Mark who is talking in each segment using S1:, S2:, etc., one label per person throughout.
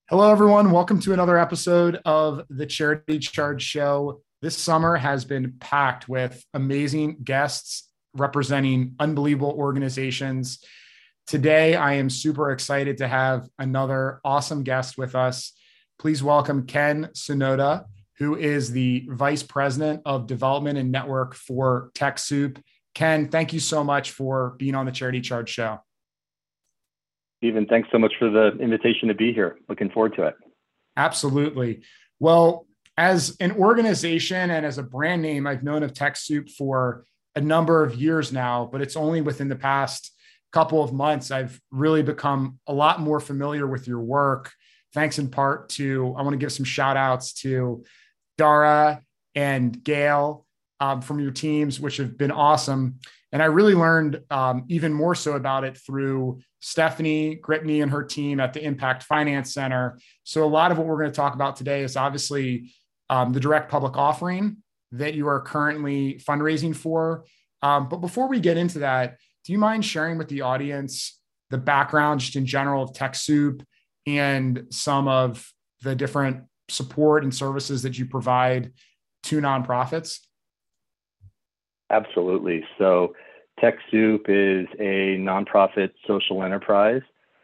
S1: Hello, everyone. Welcome to another episode of the Charity Charge Show. This summer has been packed with amazing guests representing unbelievable organizations. Today, I am super excited to have another awesome guest with us. Please welcome Ken Sonoda, who is the Vice President of Development and Network for TechSoup. Ken, thank you so much for being on the Charity Charge Show.
S2: Stephen, thanks so much for the invitation to be here. Looking forward to it.
S1: Absolutely. Well, as an organization and as a brand name, I've known of TechSoup for a number of years now, but it's only within the past couple of months I've really become a lot more familiar with your work. Thanks in part to, I want to give some shout outs to Dara and Gail from your teams, which have been awesome. And I really learned even more so about it through Stephanie Gripney and her team at the Impact Finance Center. So a lot of what we're going to talk about today is obviously the direct public offering that you are currently fundraising for. But before we get into that, do you mind sharing with the audience the background just in general of TechSoup and some of the different support and services that you provide to nonprofits?
S2: Absolutely. So TechSoup is a nonprofit social enterprise.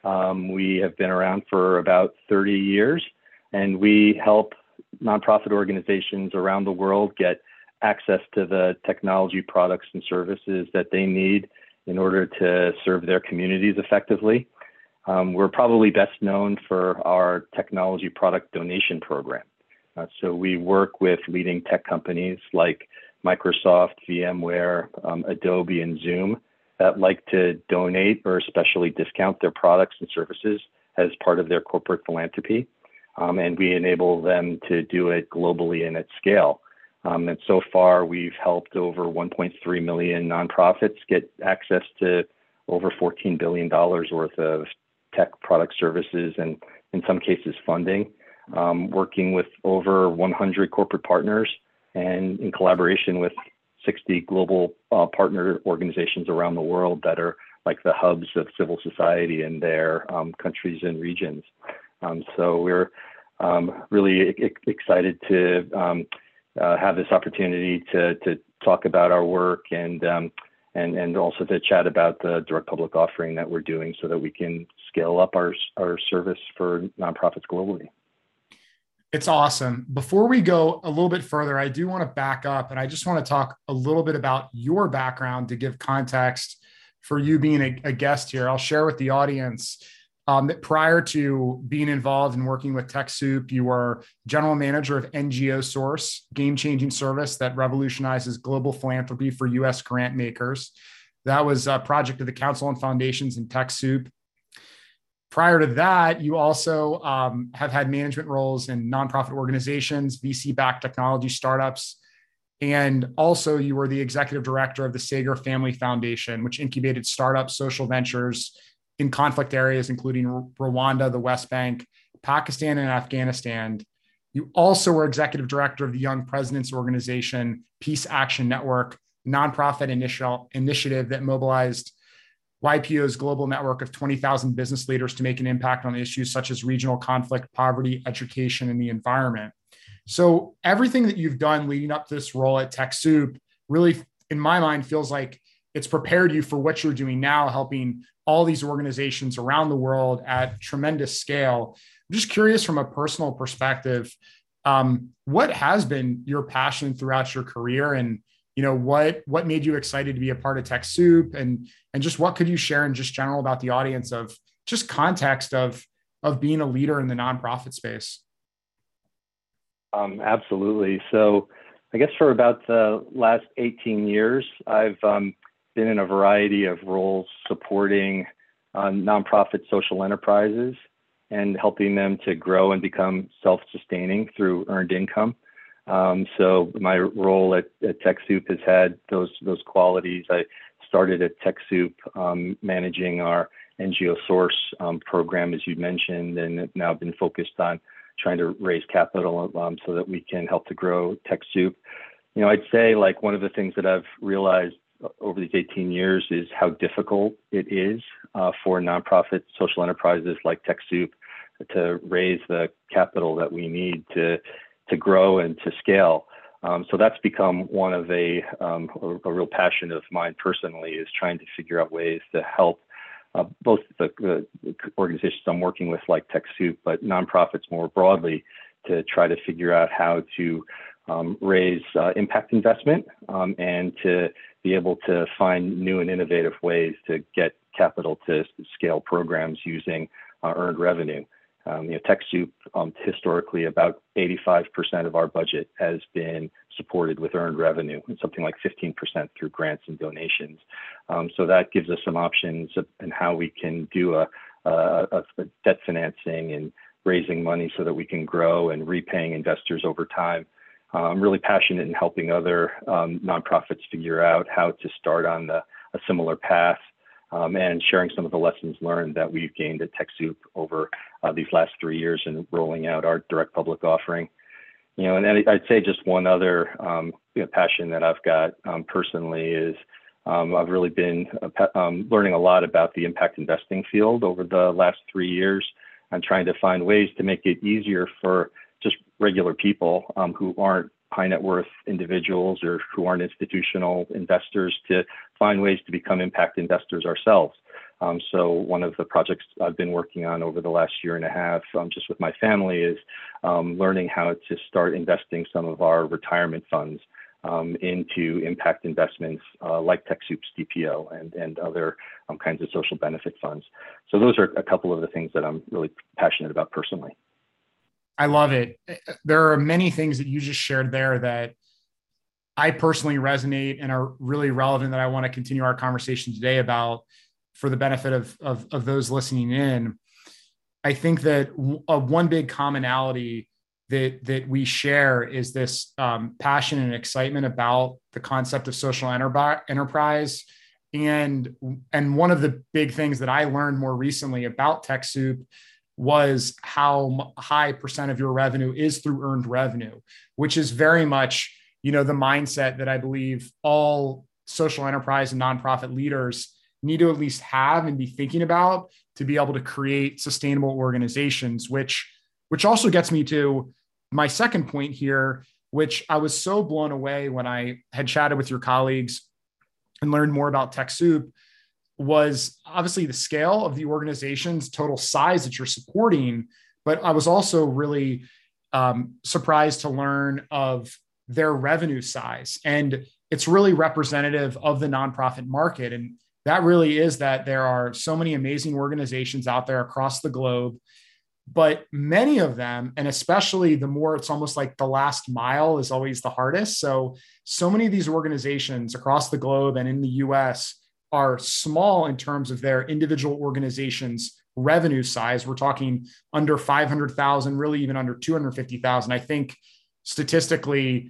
S2: We have been around for about 30 years, and we help nonprofit organizations around the world get access to the technology products and services that they need in order to serve their communities effectively. We're probably best known for our technology product donation program. So we work with leading tech companies like Microsoft, VMware, Adobe, and Zoom that like to donate or especially discount their products and services as part of their corporate philanthropy. And we enable them to do it globally and at scale. And so far, we've helped over 1.3 million nonprofits get access to over $14 billion worth of tech product services and in some cases funding, working with over 100 corporate partners and in collaboration with 60 global partner organizations around the world that are like the hubs of civil society in their countries and regions. So we're really excited to have this opportunity to talk about our work and also to chat about the direct public offering that we're doing so that we can scale up our service for nonprofits globally.
S1: It's awesome. Before we go a little bit further, I do want to back up and I just want to talk a little bit about your background to give context for you being a guest here. I'll share with the audience that prior to being involved in working with TechSoup, you were general manager of NGO Source, game-changing service that revolutionizes global philanthropy for U.S. grant makers. That was a project of the Council on Foundations and TechSoup. Prior to that, you also have had management roles in nonprofit organizations, VC-backed technology startups, and also you were the executive director of the Sager Family Foundation, which incubated startup social ventures in conflict areas, including Rwanda, the West Bank, Pakistan, and Afghanistan. You also were executive director of the Young Presidents Organization, Peace Action Network, nonprofit initiative that mobilized YPO's global network of 20,000 business leaders to make an impact on issues such as regional conflict, poverty, education, and the environment. So everything that you've done leading up to this role at TechSoup really, in my mind, feels like it's prepared you for what you're doing now, helping all these organizations around the world at tremendous scale. I'm just curious from a personal perspective, what has been your passion throughout your career, and what made you excited to be a part of TechSoup, and just what could you share in just general about the audience of just context of being a leader in the nonprofit space?
S2: Absolutely. So I guess for about the last 18 years, I've been in a variety of roles supporting nonprofit social enterprises and helping them to grow and become self-sustaining through earned income. So my role at TechSoup has had those qualities. I started at TechSoup managing our NGO Source program, as you mentioned, and have now been focused on trying to raise capital so that we can help to grow TechSoup. I'd say like one of the things that I've realized over these 18 years is how difficult it is for nonprofit social enterprises like TechSoup to raise the capital that we need to grow and to scale. So that's become one of a real passion of mine personally, is trying to figure out ways to help both the organizations I'm working with, like TechSoup, but nonprofits more broadly, to try to figure out how to raise impact investment and to be able to find new and innovative ways to get capital to scale programs using earned revenue. TechSoup, historically, about 85% of our budget has been supported with earned revenue, and something like 15% through grants and donations. So that gives us some options in how we can do a debt financing and raising money so that we can grow and repaying investors over time. I'm really passionate in helping other nonprofits figure out how to start on a similar path, and sharing some of the lessons learned that we've gained at TechSoup over these last 3 years in rolling out our direct public offering. And I'd say just one other passion that I've got personally is I've really been learning a lot about the impact investing field over the last 3 years. I'm trying to find ways to make it easier for just regular people who aren't high net worth individuals or who aren't institutional investors to find ways to become impact investors ourselves. So one of the projects I've been working on over the last year and a half, just with my family, is learning how to start investing some of our retirement funds into impact investments like TechSoup's DPO and other kinds of social benefit funds. So those are a couple of the things that I'm really passionate about personally.
S1: I love it. There are many things that you just shared there that I personally resonate and are really relevant, that I want to continue our conversation today about for the benefit of those listening in. I think that one big commonality that we share is this passion and excitement about the concept of social enterprise. And one of the big things that I learned more recently about TechSoup was how high percent of your revenue is through earned revenue, which is very much, the mindset that I believe all social enterprise and nonprofit leaders need to at least have and be thinking about to be able to create sustainable organizations, which also gets me to my second point here, which I was so blown away when I had chatted with your colleagues and learned more about TechSoup, was obviously the scale of the organization's total size that you're supporting. But I was also really surprised to learn of their revenue size. And it's really representative of the nonprofit market. And that really is that there are so many amazing organizations out there across the globe, but many of them, and especially the more, it's almost like the last mile is always the hardest. So many of these organizations across the globe and in the US are small in terms of their individual organizations' revenue size. We're talking under 500,000, really even under 250,000. I think statistically,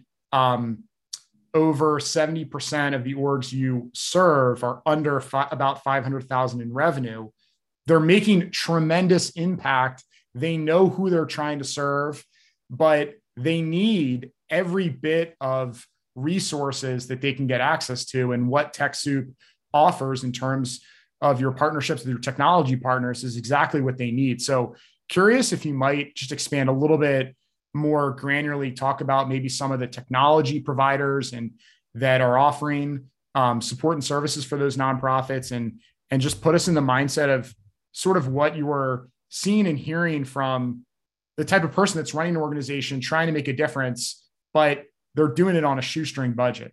S1: over 70% of the orgs you serve are under about 500,000 in revenue. They're making tremendous impact. They know who they're trying to serve, but they need every bit of resources that they can get access to. And what TechSoup offers in terms of your partnerships with your technology partners is exactly what they need. So curious if you might just expand a little bit more granularly, talk about maybe some of the technology providers and that are offering support and services for those nonprofits, and just put us in the mindset of sort of what you were seeing and hearing from the type of person that's running an organization, trying to make a difference, but they're doing it on a shoestring budget.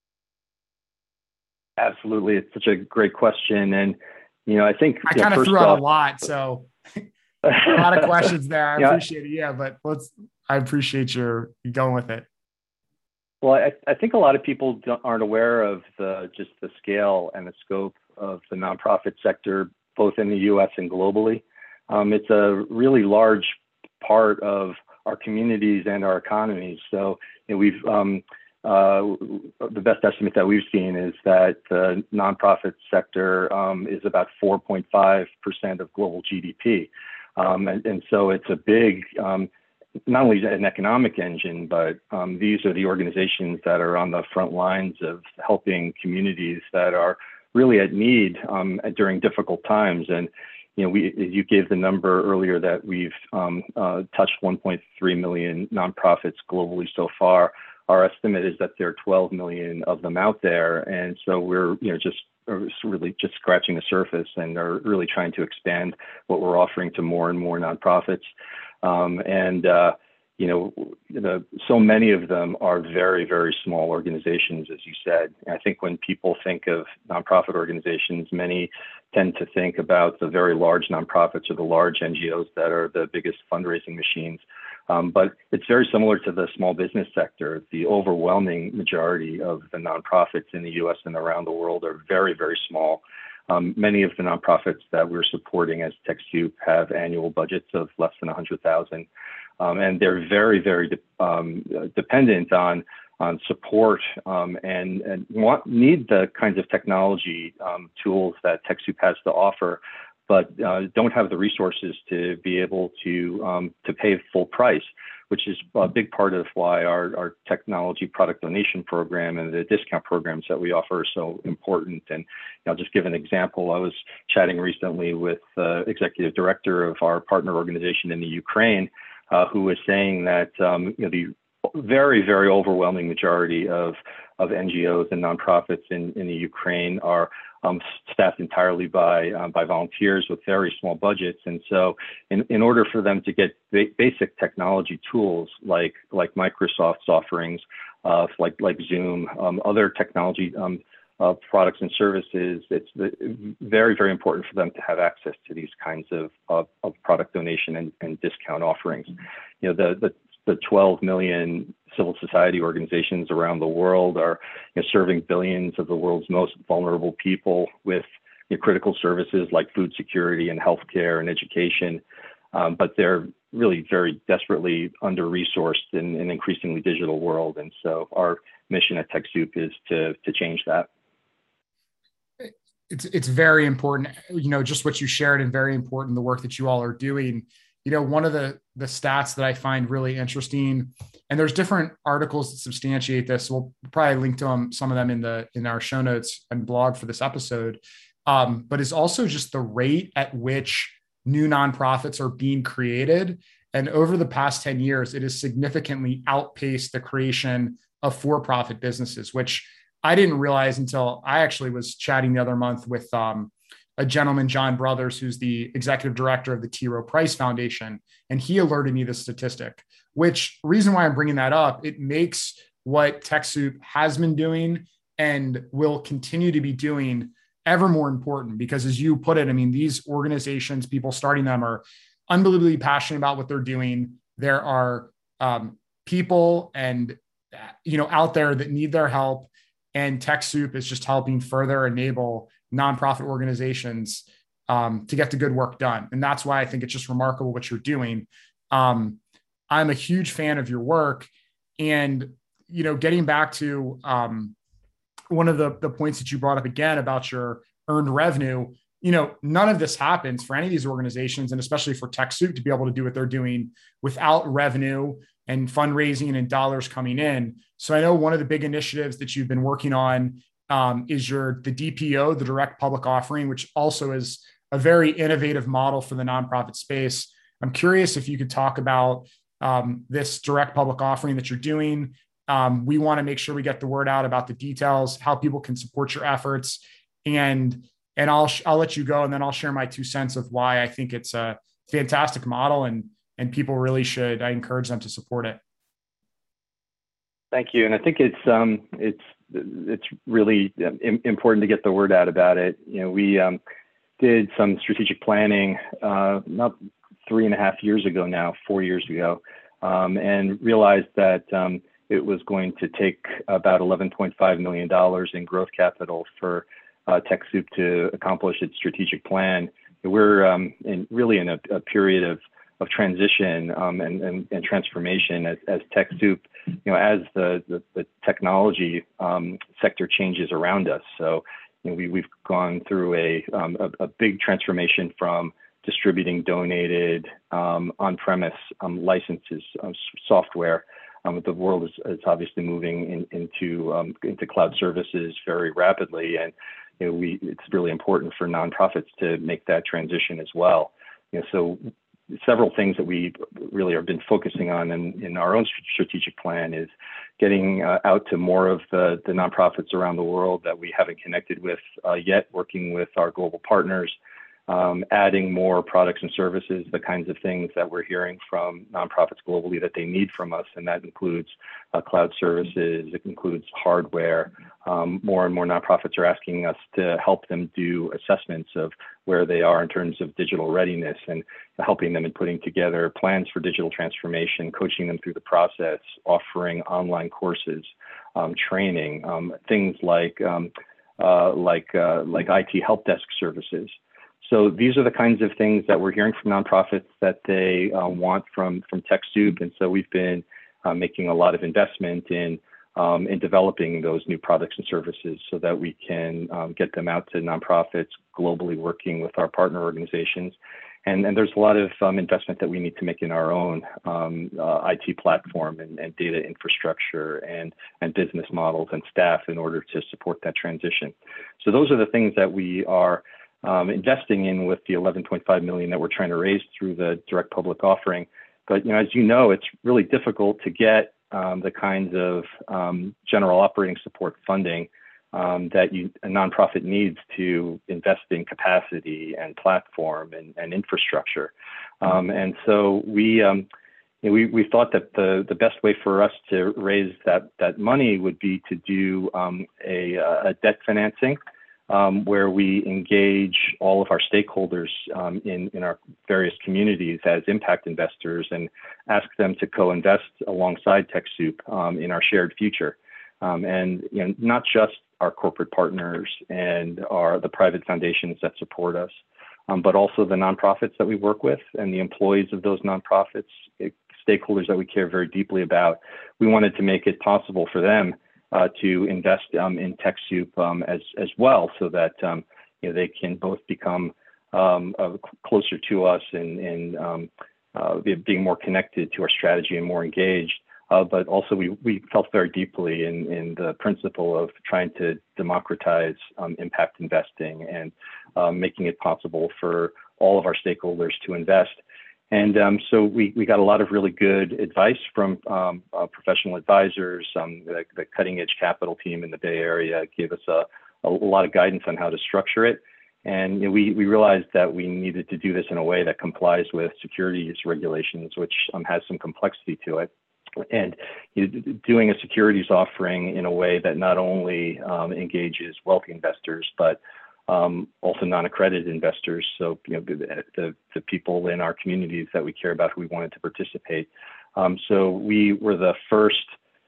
S2: Absolutely. It's such a great question. And, I think
S1: I kind of threw out a lot. So a lot of questions there. I appreciate it. Yeah, but I appreciate your going with it.
S2: Well, I think a lot of people aren't aware of just the scale and the scope of the nonprofit sector, both in the U.S. and globally. It's a really large part of our communities and our economies. So we've the best estimate that we've seen is that the nonprofit sector is about 4.5% of global GDP. And so it's a big, not only an economic engine, but these are the organizations that are on the front lines of helping communities that are really at need during difficult times. And, you gave the number earlier that we've touched 1.3 million nonprofits globally so far. Our estimate is that there are 12 million of them out there, and so we're just really just scratching the surface, and are really trying to expand what we're offering to more and more nonprofits. So many of them are very, very small organizations, as you said. And I think when people think of nonprofit organizations, many tend to think about the very large nonprofits or the large NGOs that are the biggest fundraising machines. But it's very similar to the small business sector. The overwhelming majority of the nonprofits in the US and around the world are very, very small. Many of the nonprofits that we're supporting as TechSoup have annual budgets of less than 100,000. And they're very, very dependent on support and need the kinds of technology tools that TechSoup has to offer, but don't have the resources to be able to pay full price, which is a big part of why our technology product donation program and the discount programs that we offer are so important. And I'll just give an example. I was chatting recently with the executive director of our partner organization in the Ukraine, who was saying that the very, very overwhelming majority of NGOs and nonprofits in the Ukraine are staffed entirely by volunteers with very small budgets. And so in order for them to get basic technology tools like Microsoft's offerings, like Zoom, other technology products and services, it's very, very important for them to have access to these kinds of product donation and discount offerings. The 12 million civil society organizations around the world are serving billions of the world's most vulnerable people with critical services like food security and healthcare and education. But they're really very desperately under-resourced in an increasingly digital world. And so our mission at TechSoup is to change that.
S1: It's very important, just what you shared, and very important, the work that you all are doing. One of the stats that I find really interesting, and there's different articles that substantiate this. We'll probably link to them, some of them in our show notes and blog for this episode. But it's also just the rate at which new nonprofits are being created. And over the past 10 years, it has significantly outpaced the creation of for-profit businesses, which I didn't realize until I actually was chatting the other month with a gentleman, John Brothers, who's the executive director of the T. Rowe Price Foundation. And he alerted me this statistic, which reason why I'm bringing that up, it makes what TechSoup has been doing and will continue to be doing ever more important, because as you put it, I mean, these organizations, people starting them are unbelievably passionate about what they're doing. There are people and, out there that need their help. And TechSoup is just helping further enable nonprofit organizations to get the good work done. And that's why I think it's just remarkable what you're doing. I'm a huge fan of your work. And, getting back to one of the points that you brought up again about your earned revenue, none of this happens for any of these organizations, and especially for TechSoup to be able to do what they're doing without revenue and fundraising and dollars coming in. So I know one of the big initiatives that you've been working on is the DPO, the direct public offering, which also is a very innovative model for the nonprofit space. I'm curious if you could talk about this direct public offering that you're doing. We want to make sure we get the word out about the details, how people can support your efforts, and I'll let you go, and then I'll share my 2 cents of why I think it's a fantastic model, and people really should. I encourage them to support it.
S2: Thank you, and I think it's really important to get the word out about it. We did some strategic planning not 3.5 years ago now, 4 years ago, and realized that it was going to take about $11.5 million in growth capital for TechSoup to accomplish its strategic plan. We're really in a period of transition and transformation as TechSoup, as the technology sector changes around us. So we've gone through a big transformation from distributing donated on-premise licenses software. The world is obviously moving into cloud services very rapidly, and it's really important for nonprofits to make that transition as well. So several things that we really have been focusing on in our own strategic plan is getting out to more of the nonprofits around the world that we haven't connected with yet, working with our global partners, adding more products and services, the kinds of things that we're hearing from nonprofits globally that they need from us. And that includes cloud services, it includes hardware. More and more nonprofits are asking us to help them do assessments of where they are in terms of digital readiness and helping them in putting together plans for digital transformation, coaching them through the process, offering online courses, training, things like IT help desk services. So these are the kinds of things that we're hearing from nonprofits that they want from TechSoup. And so we've been making a lot of investment in developing those new products and services so that we can get them out to nonprofits globally, working with our partner organizations. And there's a lot of investment that we need to make in our own IT platform and data infrastructure and business models and staff in order to support that transition. So those are the things that we are investing in with the 11.5 million that we're trying to raise through the direct public offering. But as you know, it's really difficult to get the kinds of general operating support funding that a nonprofit needs to invest in capacity and platform and infrastructure. And so we thought that the best way for us to raise that money would be to do a debt financing, where we engage all of our stakeholders in our various communities as impact investors and ask them to co-invest alongside TechSoup in our shared future. And not just our corporate partners and the private foundations that support us, but also the nonprofits that we work with and the employees of those nonprofits, stakeholders that we care very deeply about. We wanted to make it possible for them to invest in TechSoup as well, so that they can both become closer to us and being more connected to our strategy and more engaged. But also we felt very deeply in the principle of trying to democratize impact investing and making it possible for all of our stakeholders to invest. And so we got a lot of really good advice from professional advisors. The Cutting Edge Capital team in the Bay Area gave us a lot of guidance on how to structure it. And we realized that we needed to do this in a way that complies with securities regulations, which has some complexity to it. And doing a securities offering in a way that not only engages wealthy investors, but also non-accredited investors. So, the people in our communities that we care about who we wanted to participate. So we were the first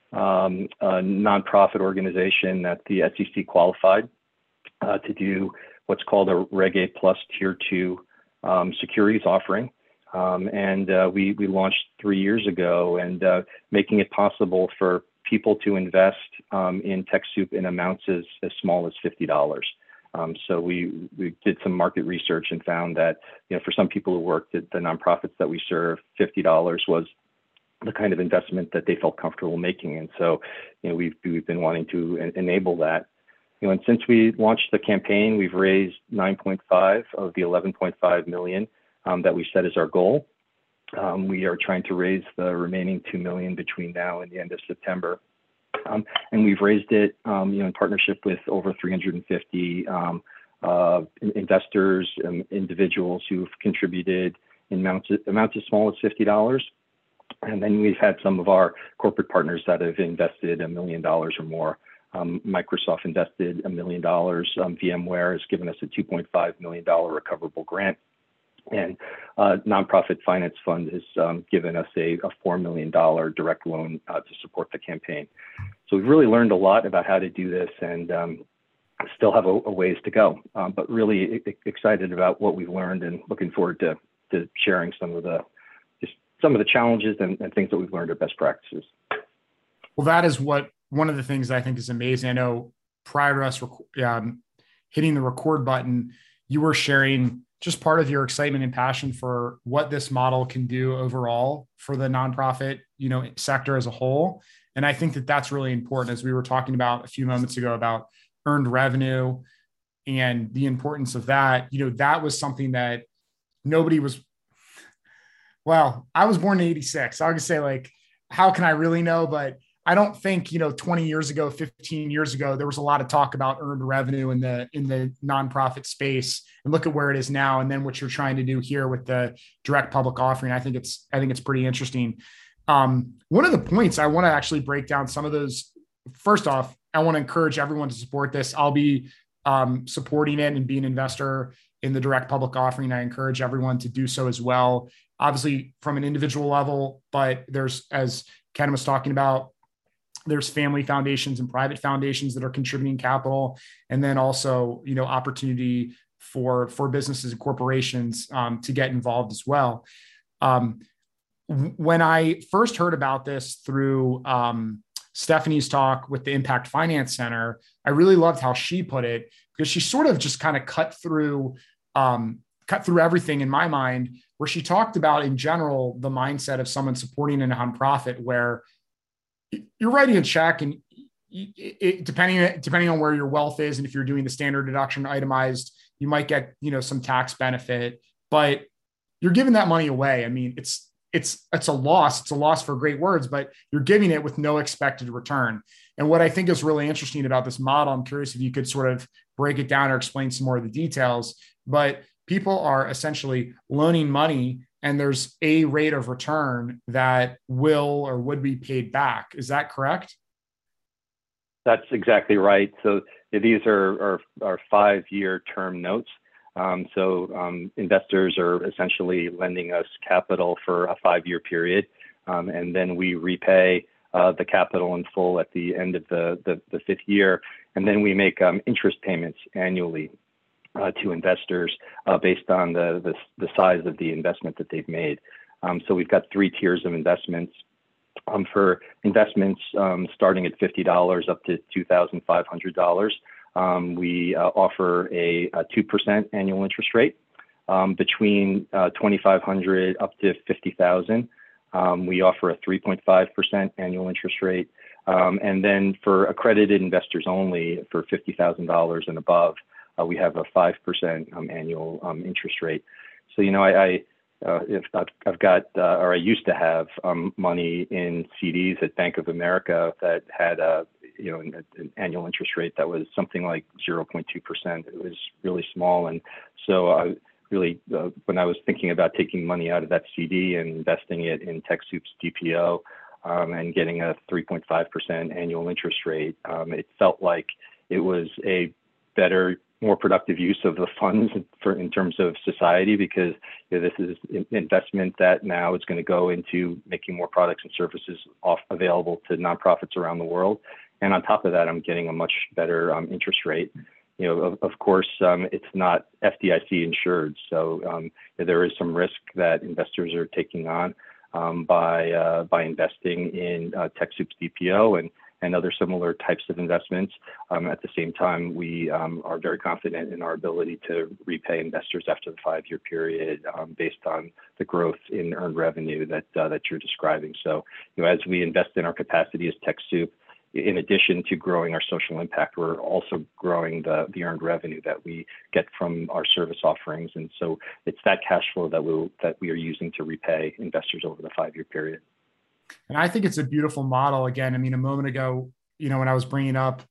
S2: nonprofit organization that the SEC qualified to do what's called a Reg A Plus Tier 2 securities offering. And we launched 3 years ago, and making it possible for people to invest in TechSoup in amounts as small as $50. So we did some market research and found that, for some people who worked at the nonprofits that we serve, $50 was the kind of investment that they felt comfortable making. And so, we've been wanting to enable that. And since we launched the campaign, we've raised 9.5 of the 11.5 million that we set as our goal. We are trying to raise the remaining 2 million between now and the end of September. And we've raised it, in partnership with over 350 investors and individuals who've contributed in amounts as small as $50. And then we've had some of our corporate partners that have invested $1 million or more. Microsoft invested $1 million. VMware has given us a $2.5 million recoverable grant. And Nonprofit Finance Fund has given us a $4 million direct loan to support the campaign. So we've really learned a lot about how to do this, and still have a ways to go. But really excited about what we've learned, and looking forward to sharing some of the challenges and things that we've learned are best practices.
S1: Well, that is one of the things I think is amazing. I know prior to us hitting the record button, you were sharing just part of your excitement and passion for what this model can do overall for the nonprofit, sector as a whole. And I think that that's really important, as we were talking about a few moments ago about earned revenue and the importance of that, that was something that nobody was, well, I was born in 86. I was gonna say, like, how can I really know? But I don't think, 20 years ago, 15 years ago, there was a lot of talk about earned revenue in the nonprofit space, and look at where it is now. And then what you're trying to do here with the direct public offering, I think it's pretty interesting. One of the points I want to actually break down some of those. First off, I want to encourage everyone to support this. I'll be supporting it and being an investor in the direct public offering. I encourage everyone to do so as well. Obviously from an individual level, but there's, as Ken was talking about, there's family foundations and private foundations that are contributing capital. And then also, opportunity for businesses and corporations to get involved as well. When I first heard about this through Stephanie's talk with the Impact Finance Center, I really loved how she put it, because she sort of just kind of cut through everything in my mind, where she talked about in general the mindset of someone supporting a nonprofit, where you're writing a check, and depending on where your wealth is, and if you're doing the standard deduction itemized, you might get some tax benefit, but you're giving that money away. I mean, it's a loss. It's a loss for great words, but you're giving it with no expected return. And what I think is really interesting about this model, I'm curious if you could sort of break it down or explain some more of the details, but people are essentially loaning money, and there's a rate of return that will or would be paid back. Is that correct?
S2: That's exactly right. So these are 5-year term notes. Investors are essentially lending us capital for a 5-year period, and then we repay the capital in full at the end of the 5th year, and then we make interest payments annually to investors based on the size of the investment that they've made. So we've got 3 tiers of investments. For investments starting at $50 up to $2,500. We offer a 2% annual interest rate. Between $2,500 up to $50,000, we offer a 3.5% annual interest rate. And then for accredited investors only, for $50,000 and above, we have a 5% annual interest rate. So, if I've got, or I used to have money in CDs at Bank of America that had an annual interest rate that was something like 0.2%. It was really small. And so I really, when I was thinking about taking money out of that CD and investing it in TechSoup's DPO and getting a 3.5% annual interest rate, it felt like it was a better, more productive use of the funds in terms of society, because this is an investment that now is going to go into making more products and services available to nonprofits around the world. And on top of that, I'm getting a much better interest rate. Of course, it's not FDIC insured, so there is some risk that investors are taking on by investing in TechSoup's DPO and other similar types of investments. At the same time, we are very confident in our ability to repay investors after the 5-year period based on the growth in earned revenue that you're describing. So, as we invest in our capacity as TechSoup, in addition to growing our social impact, we're also growing the earned revenue that we get from our service offerings. And so it's that cash flow that we are using to repay investors over the 5-year period.
S1: And I think it's a beautiful model. Again, I mean, a moment ago, when I was bringing up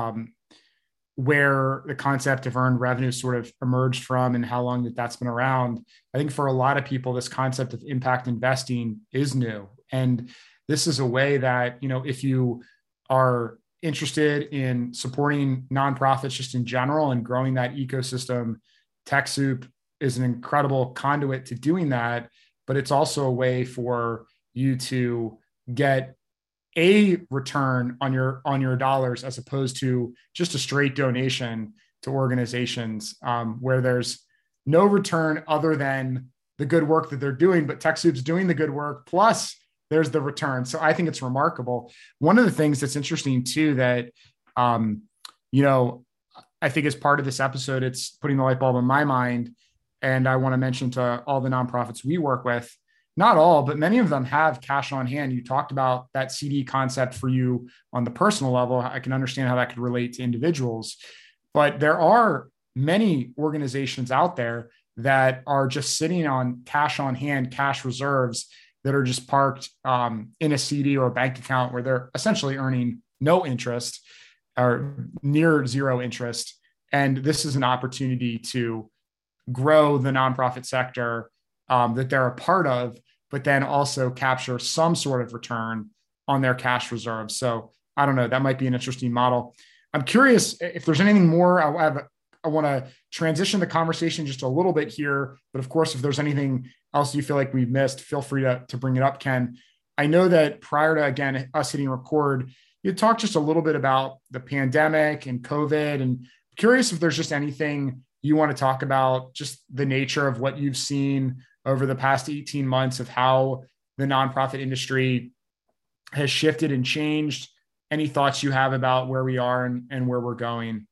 S1: where the concept of earned revenue sort of emerged from and how long that's been around, I think for a lot of people, this concept of impact investing is new. And this is a way that, if you are interested in supporting nonprofits just in general and growing that ecosystem, TechSoup is an incredible conduit to doing that. But it's also a way for you to get a return on your dollars, as opposed to just a straight donation to organizations where there's no return other than the good work that they're doing, but TechSoup's doing the good work, plus there's the return. So I think it's remarkable. One of the things that's interesting too, that, I think as part of this episode, it's putting the light bulb in my mind. And I want to mention to all the nonprofits we work with, not all, but many of them have cash on hand. You talked about that CD concept for you on the personal level. I can understand how that could relate to individuals, but there are many organizations out there that are just sitting on cash on hand, cash reserves that are just parked in a CD or a bank account where they're essentially earning no interest or near zero interest. And this is an opportunity to grow the nonprofit sector that they're a part of, but then also capture some sort of return on their cash reserves. So I don't know, that might be an interesting model. I'm curious if there's anything more. I want to transition the conversation just a little bit here, but of course, if there's anything else you feel like we've missed, feel free to bring it up, Ken. I know that prior to, again, us hitting record, you talked just a little bit about the pandemic and COVID, and curious if there's just anything you want to talk about, just the nature of what you've seen over the past 18 months of how the nonprofit industry has shifted and changed. Any thoughts you have about where we are and where we're going?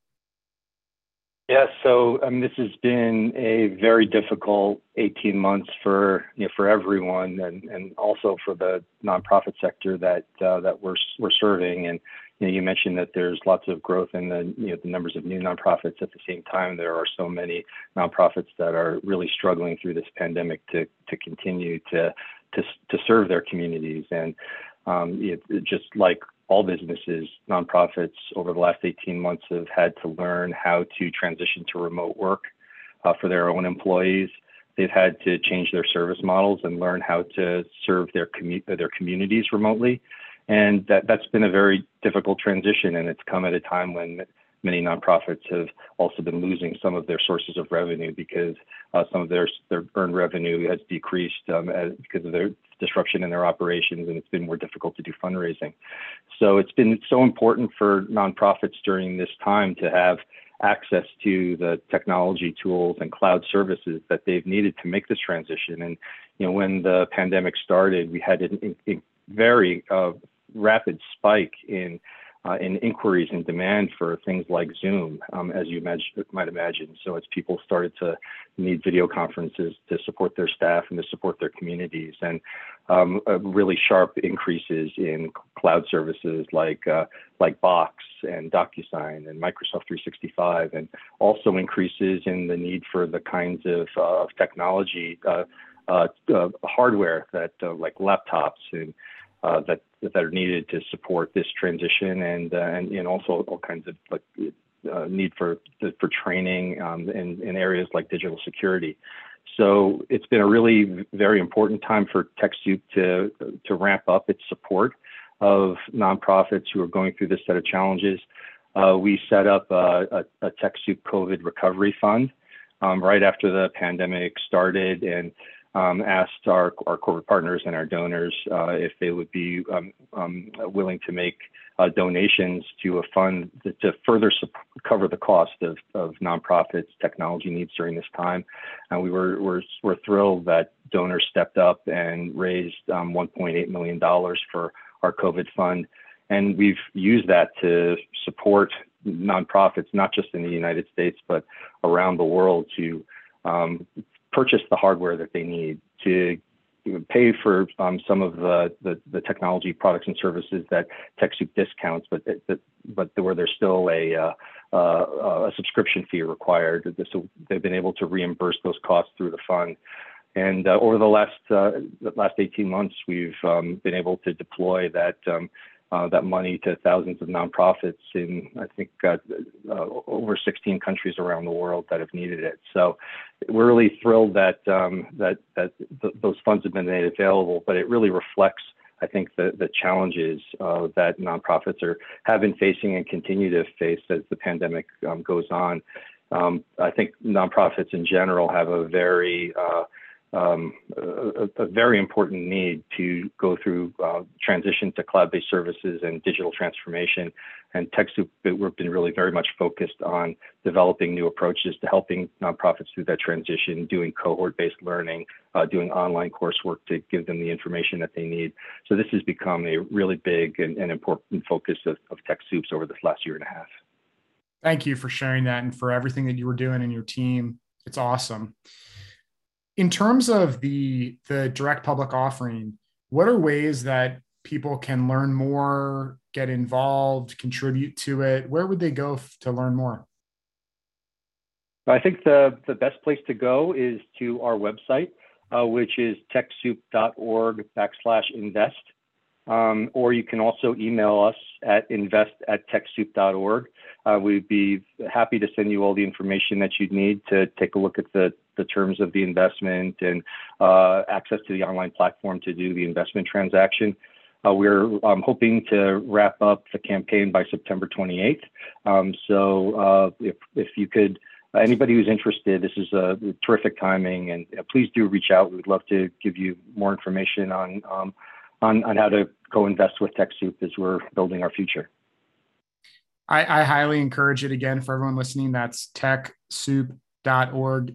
S2: Yeah, so this has been a very difficult 18 months for everyone, and also for the nonprofit sector that we're serving. And you mentioned that there's lots of growth in the numbers of new nonprofits. At the same time, there are so many nonprofits that are really struggling through this pandemic to continue to serve their communities. And just like all businesses, nonprofits over the last 18 months have had to learn how to transition to remote work for their own employees. They've had to change their service models and learn how to serve their communities remotely. And that's been a very difficult transition, and it's come at a time when many nonprofits have also been losing some of their sources of revenue because some of their earned revenue has decreased because of their disruption in their operations, and it's been more difficult to do fundraising. So it's been so important for nonprofits during this time to have access to the technology tools and cloud services that they've needed to make this transition. And when the pandemic started, we had a very rapid spike in inquiries and demand for things like Zoom, as you might imagine. So as people started to need video conferences to support their staff and to support their communities, and really sharp increases in cloud services like Box and DocuSign and Microsoft 365, and also increases in the need for the kinds of technology hardware that like laptops and that are needed to support this transition, and also all kinds of need for training in areas like digital security. So it's been a really very important time for TechSoup to ramp up its support of nonprofits who are going through this set of challenges. We set up a TechSoup COVID Recovery Fund right after the pandemic started, and asked our corporate partners and our donors if they would be willing to make donations to a fund to further cover the cost of nonprofits' technology needs during this time. And we're thrilled that donors stepped up and raised $1.8 million for our COVID fund. And we've used that to support nonprofits, not just in the United States, but around the world, to purchase the hardware that they need, to pay for some of the technology products and services that TechSoup discounts, but where there's still a subscription fee required. So they've been able to reimburse those costs through the fund. And over the last 18 months, we've been able to deploy that money to thousands of nonprofits in, I think, over 16 countries around the world that have needed it. So we're really thrilled that those funds have been made available, but it really reflects, I think, the challenges that nonprofits have been facing and continue to face as the pandemic goes on. I think nonprofits in general have a very important need to go through transition to cloud-based services and digital transformation. And TechSoup, we've been really very much focused on developing new approaches to helping nonprofits through that transition, doing cohort-based learning, doing online coursework to give them the information that they need. So this has become a really big and important focus of TechSoup's over this last year and a half.
S1: Thank you for sharing that and for everything that you were doing in your team. It's awesome. In terms of the direct public offering, what are ways that people can learn more, get involved, contribute to it? Where would they go to learn more?
S2: I think the best place to go is to our website, which is TechSoup.org/invest. Or you can also email us at invest@techsoup.org. We'd be happy to send you all the information that you'd need to take a look at the terms of the investment and access to the online platform to do the investment transaction. We're hoping to wrap up the campaign by September 28th. So if you could, anybody who's interested, this is a terrific timing, and please do reach out. We'd love to give you more information on how to go invest with TechSoup as we're building our future.
S1: I highly encourage it. Again, for everyone listening, that's TechSoup.org,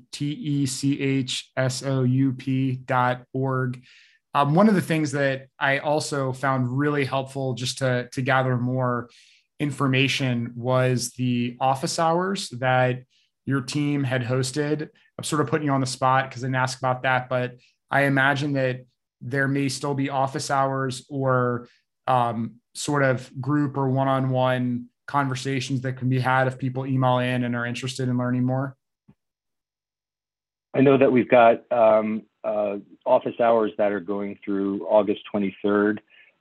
S1: TechSoup.org. One of the things that I also found really helpful just to gather more information was the office hours that your team had hosted. I'm sort of putting you on the spot because I didn't ask about that, but I imagine that there may still be office hours or sort of group or one-on-one conversations that can be had if people email in and are interested in learning more.
S2: I know that we've got office hours that are going through August 23rd.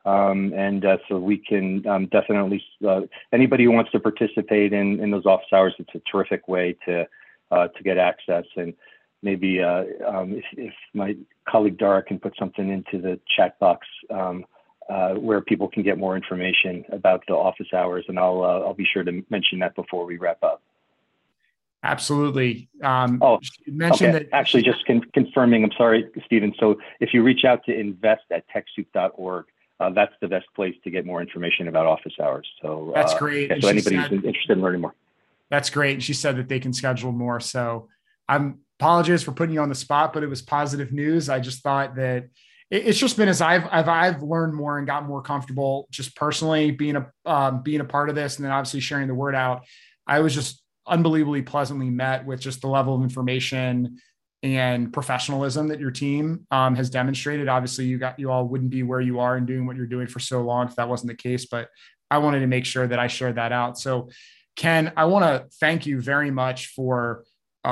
S2: So we can definitely, anybody who wants to participate in those office hours, it's a terrific way to get access. And maybe if my colleague Dara can put something into the chat box where people can get more information about the office hours, and I'll be sure to mention that before we wrap up.
S1: Absolutely.
S2: She mentioned that. Actually, just confirming, I'm sorry, Stephen. So if you reach out to invest@techsoup.org, that's the best place to get more information about office hours. So
S1: that's great.
S2: Yeah, so anybody who's interested in learning more.
S1: That's great. And she said that they can schedule more. So I apologize for putting you on the spot, but it was positive news. I just thought that it's just been as I've learned more and got more comfortable just personally being a part of this, and then obviously sharing the word out. I was just unbelievably pleasantly met with just the level of information and professionalism that your team has demonstrated. Obviously, you all wouldn't be where you are and doing what you're doing for so long if that wasn't the case. But I wanted to make sure that I shared that out. So, Ken, I want to thank you very much for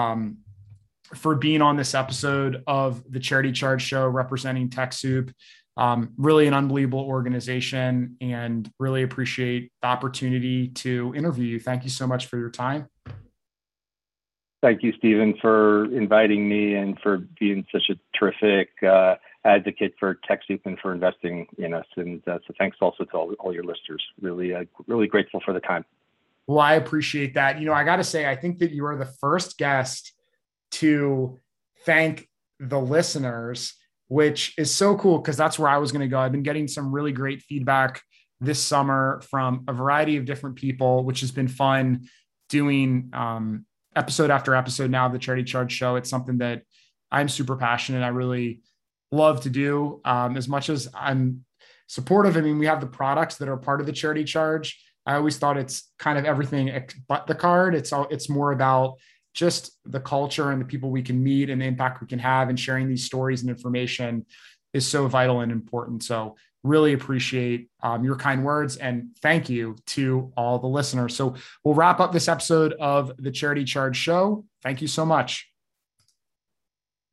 S1: being on this episode of the Charity Charge Show representing TechSoup. Really an unbelievable organization, and really appreciate the opportunity to interview you. Thank you so much for your time.
S2: Thank you, Stephen, for inviting me and for being such a terrific advocate for TechSoup and for investing in us. And so thanks also to all your listeners. Really grateful for the time.
S1: Well, I appreciate that. I got to say, I think that you are the first guest to thank the listeners, which is so cool because that's where I was going to go. I've been getting some really great feedback this summer from a variety of different people, which has been fun doing episode after episode now of the Charity Charge Show. It's something that I'm super passionate. I really love to do. As much as I'm supportive, I mean, we have the products that are part of the Charity Charge. I always thought it's kind of everything but the card. It's more about just the culture and the people we can meet and the impact we can have, and sharing these stories and information is so vital and important. So really appreciate your kind words, and thank you to all the listeners. So we'll wrap up this episode of the Charity Charge Show. Thank you so much.